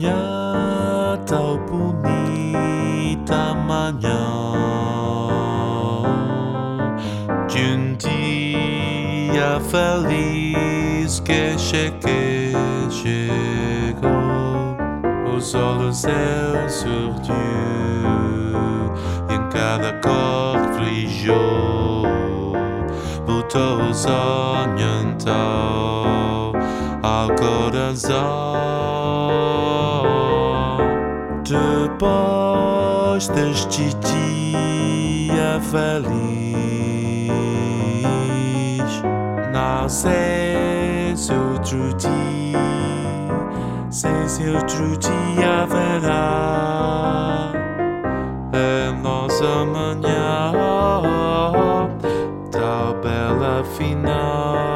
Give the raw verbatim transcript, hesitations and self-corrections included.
manhã, tão bonita manhã, de um dia feliz que cheguei, chegou. O sol do céu surgiu, em cada cor brilhou, botou o sonho então ao coração. Depois deste dia feliz, nasce outro dia, se outro dia haverá em nossa manhã tão bela final.